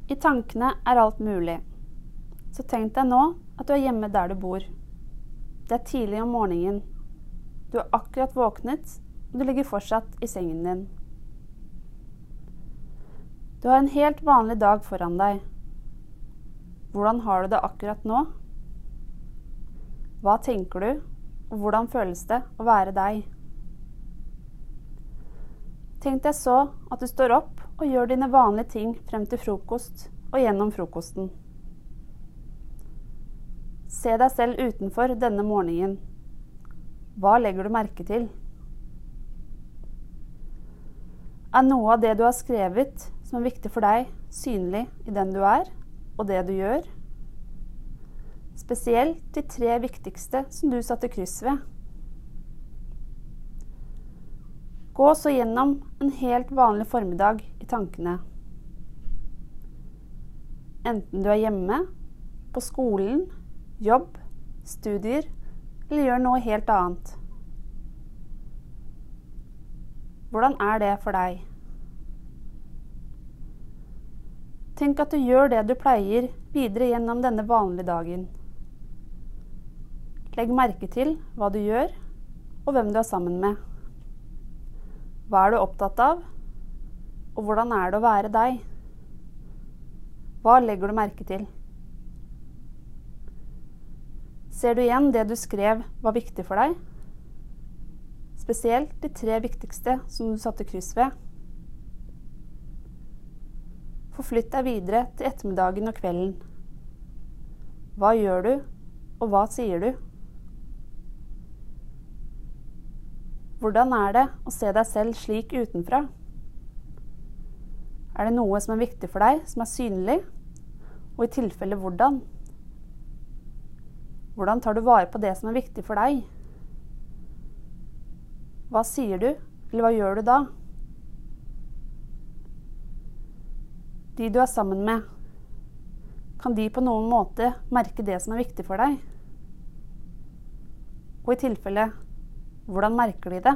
I tankene er alt mulig. Så tenk deg nå at du er hjemme der du bor. Det er tidlig om morgenen. Du har akkurat våknet, og du ligger fortsatt i sengen din. Du har en helt vanlig dag foran deg. Hvordan har du det akkurat nå? Hva tenker du, og hvordan føles det å være deg? Tenk deg så at du står opp og gjør dine vanlige ting frem til frokost og gjennom frokosten. Se deg selv utenfor denne morgenen. Hva legger du merke til? Er noe av det du har skrevet som er viktig for deg, synlig i den du er og det du gjør? Spesielt de 3 viktigste som du satte kryss ved. Gå så gjennom en helt vanlig formiddag i tankene. Enten du er hjemme, på skolen, jobb, studier, eller gjør noe helt annet. Hvordan er det for deg? Tenk at du gjør det du pleier videre gjennom denne vanlige dagen. Legg merke til hva du gjør, og hvem du er sammen med. Hva er du opptatt av, og hvordan er det å være deg? Hva legger du merke til? Ser du igjen det du skrev var viktig for deg? Spesielt de 3 viktigste som du satte kryss ved. Forflytt deg videre til ettermiddagen og kvelden. Hva gjør du, og hva sier du? Hvordan er det å se deg selv slik utenfra? Er det noe som er viktig for deg, som er synlig? Og i tilfelle hvordan? Hvordan tar du vare på det som er viktig for deg? Hva sier du, eller hva gjør du da? De du er sammen med, kan de på noen måte merke det som er viktig for deg? Og i tilfelle, hvordan merker de det?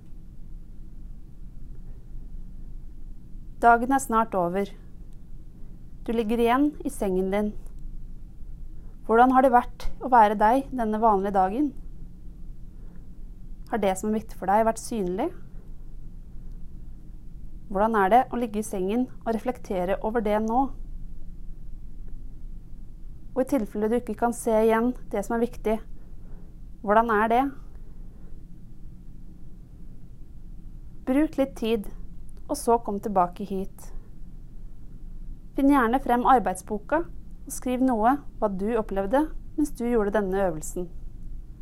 Dagen er snart over. Du ligger igjen i sengen din. Hvordan har det vært å være deg denne vanlige dagen? Har det som er viktig for deg vært synlig? Hvordan er det å ligge i sengen og reflektere over det nå? Og i tilfelle du ikke kan se igjen det som er viktig, hvordan er det? Bruk litt tid, og så kom tilbake hit. Finn gjerne frem arbeidsboka, og skriv noe hva du opplevde mens du gjorde denne øvelsen.